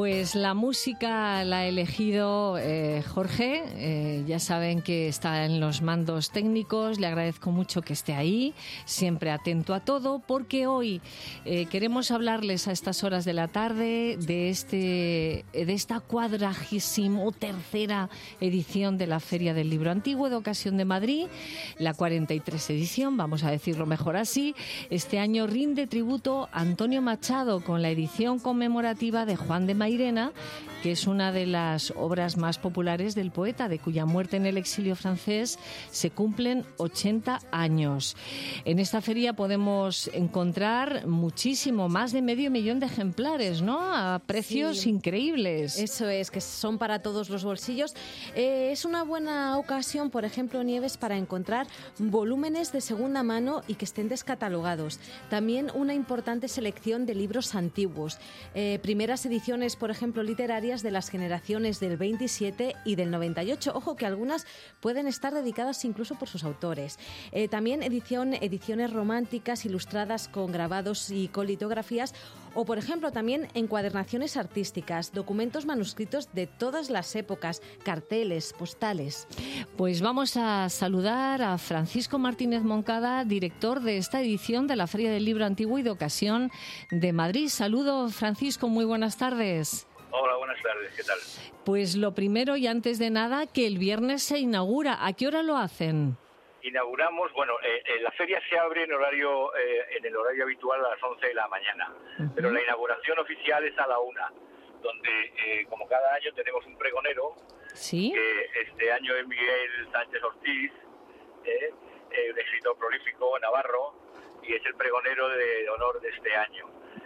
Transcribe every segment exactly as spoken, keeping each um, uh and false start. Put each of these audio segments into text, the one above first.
Pues la música la ha elegido eh, Jorge, eh, ya saben que está en los mandos técnicos, le agradezco mucho que esté ahí, siempre atento a todo, porque hoy eh, queremos hablarles a estas horas de la tarde de, este, de esta cuadragésimo tercera edición de la Feria del Libro Antiguo de Ocasión de Madrid, la cuarenta y tres edición, vamos a decirlo mejor así. Este año rinde tributo a Antonio Machado con la edición conmemorativa de Juan de Mairena, que es una de las obras más populares del poeta, de cuya muerte en el exilio francés se cumplen ochenta años. En esta feria podemos encontrar muchísimo, más de medio millón de ejemplares, ¿no? A precios sí, increíbles. Eso es, que son para todos los bolsillos. Eh, es una buena ocasión, por ejemplo, Nieves, para encontrar volúmenes de segunda mano y que estén descatalogados. También una importante selección de libros antiguos. Eh, primeras ediciones, por ejemplo, literarias de las generaciones del veintisiete y del noventa y ocho. Ojo que algunas pueden estar dedicadas incluso por sus autores. Eh, también edición, ediciones románticas ilustradas con grabados y con litografías, o por ejemplo también encuadernaciones artísticas, documentos manuscritos de todas las épocas, carteles, postales. Pues vamos a saludar a Francisco Martínez Moncada, director de esta edición de la Feria del Libro Antiguo y de Ocasión de Madrid. Saludo, Francisco, muy buenas tardes. Hola, buenas tardes, ¿qué tal? Pues lo primero y antes de nada, que el viernes se inaugura. ¿A qué hora lo hacen? Inauguramos, bueno, eh, eh, la feria se abre en horario eh, en el horario habitual a las once de la mañana, uh-huh. Pero la inauguración oficial es a la una, donde eh, como cada año tenemos un pregonero, ¿sí? Que este año es Miguel Sánchez Ortiz, eh, eh, un escritor prolífico navarro, y es el pregonero de honor de este año.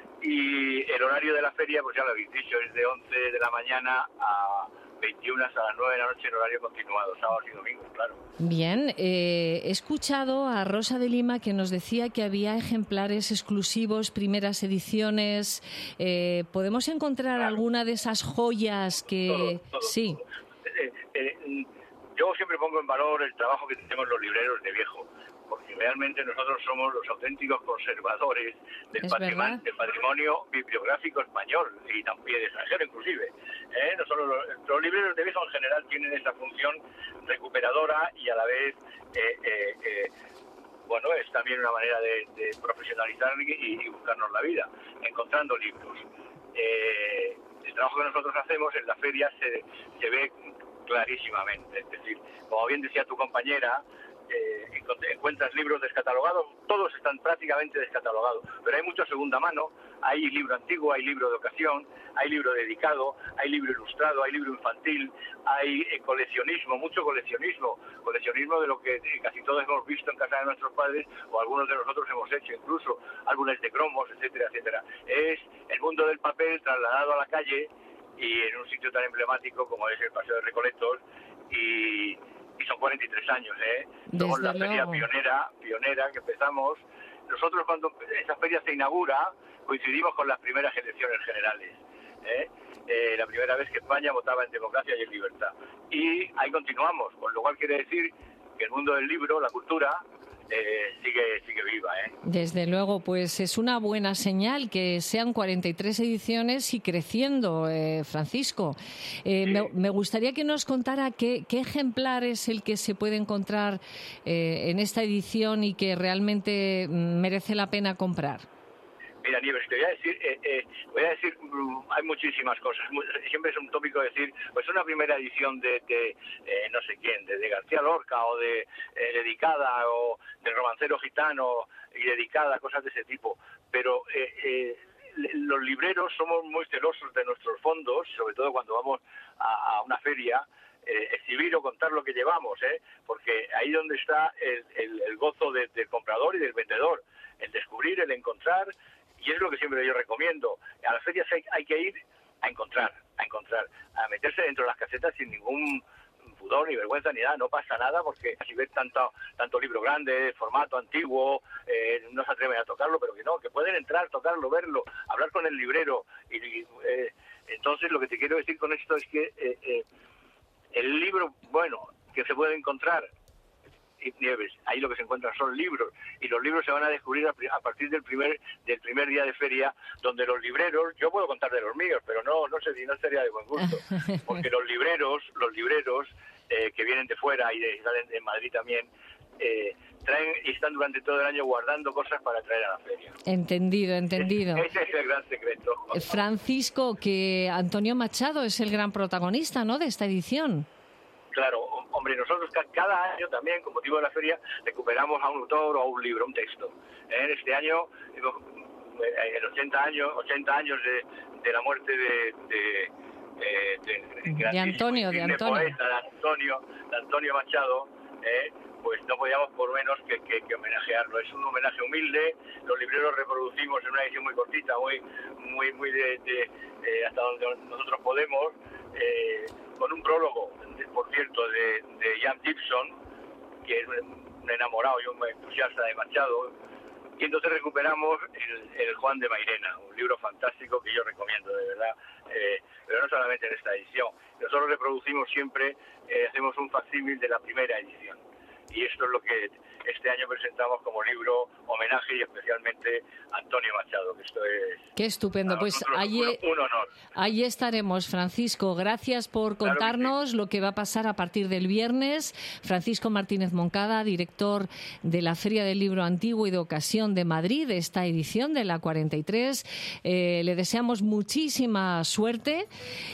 Y el horario de la feria, pues ya lo habéis dicho, es de once de la mañana a veintiuna hasta las nueve de la noche en horario continuado, sábados y domingos, claro. Bien, eh, he escuchado a Rosa de Lima que nos decía que había ejemplares exclusivos, primeras ediciones. Eh, ¿Podemos encontrar claro. alguna de esas joyas que...? Todo, todo, sí. Todo. Eh, eh, yo siempre pongo en valor el trabajo que tenemos los libreros de viejo, porque realmente nosotros somos los auténticos conservadores del, patrimonio, del patrimonio bibliográfico español y también extranjero inclusive. ¿Eh? Nosotros los, los libreros de viejo en general tienen esa función recuperadora y a la vez, eh, eh, eh, bueno, es también una manera de, de profesionalizar y, y buscarnos la vida, encontrando libros. Eh, el trabajo que nosotros hacemos en la feria se, se ve clarísimamente, es decir, como bien decía tu compañera, Eh, encuentras libros descatalogados, todos están prácticamente descatalogados, pero hay mucho segunda mano, hay libro antiguo, hay libro de ocasión, hay libro dedicado, hay libro ilustrado, hay libro infantil, hay eh, coleccionismo, mucho coleccionismo, coleccionismo de lo que eh, casi todos hemos visto en casa de nuestros padres o algunos de nosotros hemos hecho, incluso álbumes de cromos, etcétera, etcétera. Es el mundo del papel trasladado a la calle y en un sitio tan emblemático como es el Paseo de Recoletos y y son cuarenta y tres años, ¿eh? Somos la feria pionera, pionera que empezamos. Nosotros cuando esa feria se inaugura coincidimos con las primeras elecciones generales, ¿eh? Eh, la primera vez que España votaba en democracia y en libertad. Y ahí continuamos, con lo cual quiere decir que el mundo del libro, la cultura, Eh, sigue sigue viva, ¿eh? Desde luego, pues es una buena señal que sean cuarenta y tres ediciones y creciendo, eh, Francisco. Eh, sí. me, me gustaría que nos contara qué, qué ejemplar es el que se puede encontrar eh, en esta edición y que realmente merece la pena comprar. Mira, Nieves, te voy a decir, eh, eh, voy a decir, um, hay muchísimas cosas. Siempre es un tópico decir, pues una primera edición de, de eh, no sé quién, de, de García Lorca o de eh, dedicada o del romancero gitano y dedicada, cosas de ese tipo. Pero eh, eh, los libreros somos muy celosos de nuestros fondos, sobre todo cuando vamos a, a una feria, eh, exhibir o contar lo que llevamos, ¿eh? Porque ahí donde está el, el, el gozo de, del comprador y del vendedor, el descubrir, el encontrar. Y es lo que siempre yo recomiendo. A las ferias hay, hay que ir a encontrar, a encontrar, a meterse dentro de las casetas sin ningún pudor ni vergüenza ni nada, no pasa nada, porque si ves tanto tanto libro grande, formato antiguo, eh, no se atreven a tocarlo, pero que no, que pueden entrar, tocarlo, verlo, hablar con el librero. Y, y eh, entonces lo que te quiero decir con esto es que eh, eh, el libro, bueno, que se puede encontrar Nieves, ahí lo que se encuentran son libros, y los libros se van a descubrir a partir del primer del primer día de feria, donde los libreros, yo puedo contar de los míos, pero no no sé si no sería de buen gusto, porque los libreros, los libreros eh, que vienen de fuera y de, salen de Madrid también, eh, traen y están durante todo el año guardando cosas para traer a la feria. Entendido, entendido. Ese es el gran secreto. Francisco, que Antonio Machado es el gran protagonista, ¿no?, de esta edición. Claro, hombre, nosotros cada año también, con motivo de la feria, recuperamos a un autor o a un libro, un texto. En este año, en ochenta años, ochenta años de, de la muerte de, de, de, de, de Antonio, de Antonio. Poeta, de Antonio, de Antonio Machado, eh, pues no podíamos por menos que, que, que homenajearlo. Es un homenaje humilde, los libreros reproducimos en una edición muy cortita, muy muy muy de, de eh, hasta donde nosotros podemos, eh, con un prólogo, por cierto, de, de Jan Gibson, que es un enamorado y un entusiasta de Machado, y entonces recuperamos el, el Juan de Mairena, un libro fantástico que yo recomiendo, de verdad, eh, pero no solamente en esta edición. Nosotros reproducimos siempre, eh, hacemos un facsímil de la primera edición, y esto es lo que este año presentamos como libro homenaje, y especialmente a Antonio Machado, que esto es... Qué estupendo, pues allí, un, un honor. Allí estaremos, Francisco. Gracias por contarnos claro que sí. lo que va a pasar a partir del viernes. Francisco Martínez Moncada, director de la Feria del Libro Antiguo y de Ocasión de Madrid, de esta edición de la cuarenta y tres. Eh, le deseamos muchísima suerte.